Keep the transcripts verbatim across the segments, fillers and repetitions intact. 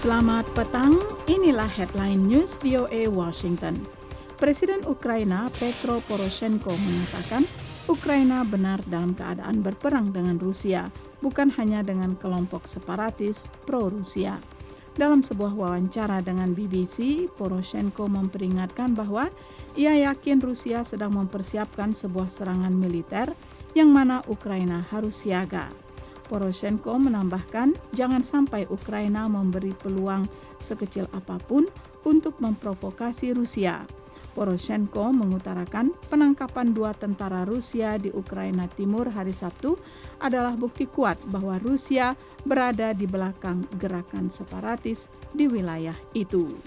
Selamat petang, inilah headline news V O A Washington. Presiden Ukraina Petro Poroshenko mengatakan Ukraina benar dalam keadaan berperang dengan Rusia, bukan hanya dengan kelompok separatis pro-Rusia. Dalam sebuah wawancara dengan B B C, Poroshenko memperingatkan bahwa ia yakin Rusia sedang mempersiapkan sebuah serangan militer yang mana Ukraina harus siaga. Poroshenko menambahkan, jangan sampai Ukraina memberi peluang sekecil apapun untuk memprovokasi Rusia. Poroshenko mengutarakan penangkapan dua tentara Rusia di Ukraina Timur hari Sabtu adalah bukti kuat bahwa Rusia berada di belakang gerakan separatis di wilayah itu.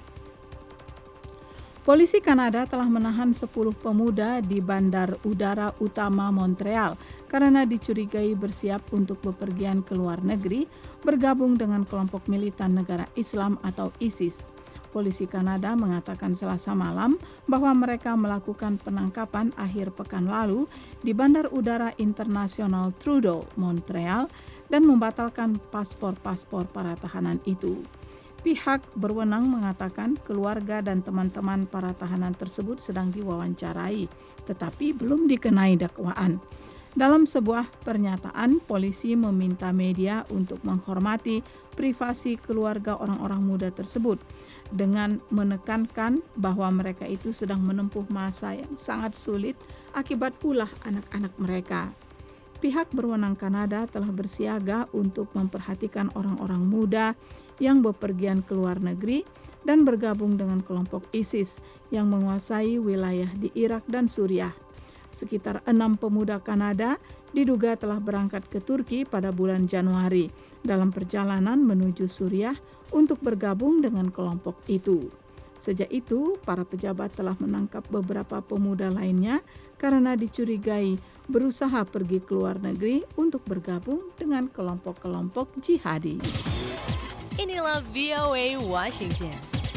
Polisi Kanada telah menahan sepuluh pemuda di Bandar Udara Utama Montreal karena dicurigai bersiap untuk bepergian ke luar negeri bergabung dengan kelompok militan negara Islam atau ISIS. Polisi Kanada mengatakan Selasa malam bahwa mereka melakukan penangkapan akhir pekan lalu di Bandar Udara Internasional Trudeau, Montreal, dan membatalkan paspor-paspor para tahanan itu. Pihak berwenang mengatakan keluarga dan teman-teman para tahanan tersebut sedang diwawancarai, tetapi belum dikenai dakwaan. Dalam sebuah pernyataan, polisi meminta media untuk menghormati privasi keluarga orang-orang muda tersebut dengan menekankan bahwa mereka itu sedang menempuh masa yang sangat sulit akibat ulah anak-anak mereka. Pihak berwenang Kanada telah bersiaga untuk memperhatikan orang-orang muda yang bepergian ke luar negeri dan bergabung dengan kelompok ISIS yang menguasai wilayah di Irak dan Suriah. Sekitar enam pemuda Kanada diduga telah berangkat ke Turki pada bulan Januari dalam perjalanan menuju Suriah untuk bergabung dengan kelompok itu. Sejak itu, para pejabat telah menangkap beberapa pemuda lainnya karena dicurigai berusaha pergi ke luar negeri untuk bergabung dengan kelompok-kelompok jihadi. Inilah V O A Washington.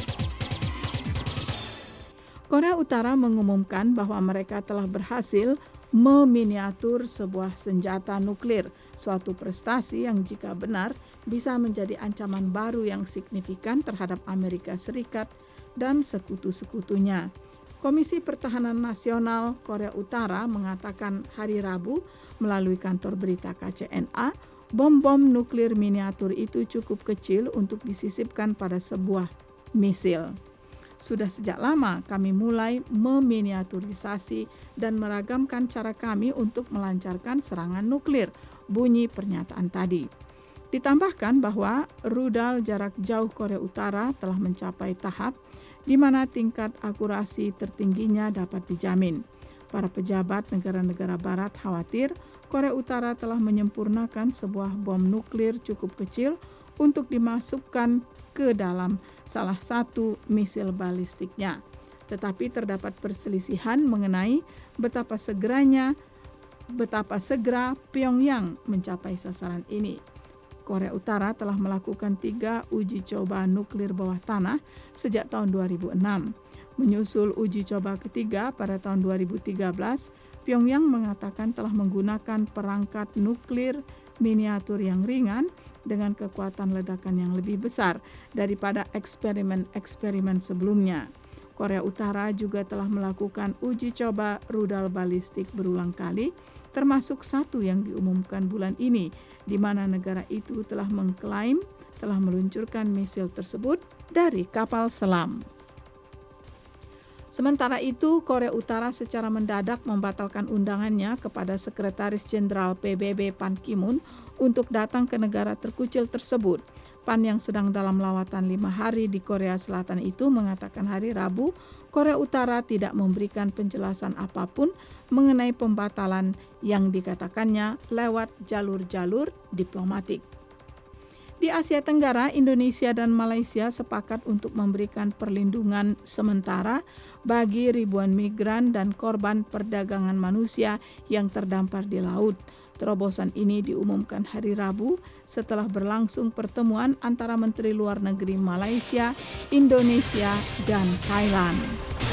Korea Utara mengumumkan bahwa mereka telah berhasil meminiatur sebuah senjata nuklir, suatu prestasi yang jika benar bisa menjadi ancaman baru yang signifikan terhadap Amerika Serikat dan sekutu-sekutunya. Komisi Pertahanan Nasional Korea Utara mengatakan hari Rabu melalui kantor berita K C N A, bom-bom nuklir miniatur itu cukup kecil untuk disisipkan pada sebuah misil. Sudah sejak lama kami mulai meminiaturisasi dan meragamkan cara kami untuk melancarkan serangan nuklir, bunyi pernyataan tadi. Ditambahkan bahwa rudal jarak jauh Korea Utara telah mencapai tahap di mana tingkat akurasi tertingginya dapat dijamin. Para pejabat negara-negara barat khawatir Korea Utara telah menyempurnakan sebuah bom nuklir cukup kecil untuk dimasukkan ke dalam salah satu misil balistiknya. Tetapi terdapat perselisihan mengenai betapa segeranya, betapa segera Pyongyang mencapai sasaran ini. Korea Utara telah melakukan tiga uji coba nuklir bawah tanah sejak tahun dua ribu enam. Menyusul uji coba ketiga pada tahun dua ribu tiga belas, Pyongyang mengatakan telah menggunakan perangkat nuklir miniatur yang ringan dengan kekuatan ledakan yang lebih besar daripada eksperimen-eksperimen sebelumnya. Korea Utara juga telah melakukan uji coba rudal balistik berulang kali, termasuk satu yang diumumkan bulan ini, di mana negara itu telah mengklaim telah meluncurkan misil tersebut dari kapal selam. Sementara itu, Korea Utara secara mendadak membatalkan undangannya kepada Sekretaris Jenderal P B B Ban Ki-moon untuk datang ke negara terkucil tersebut. Pan yang sedang dalam lawatan lima hari di Korea Selatan itu mengatakan hari Rabu, Korea Utara tidak memberikan penjelasan apapun mengenai pembatalan yang dikatakannya lewat jalur-jalur diplomatik. Di Asia Tenggara, Indonesia dan Malaysia sepakat untuk memberikan perlindungan sementara bagi ribuan migran dan korban perdagangan manusia yang terdampar di laut. Terobosan ini diumumkan hari Rabu setelah berlangsung pertemuan antara Menteri Luar Negeri Malaysia, Indonesia, dan Thailand.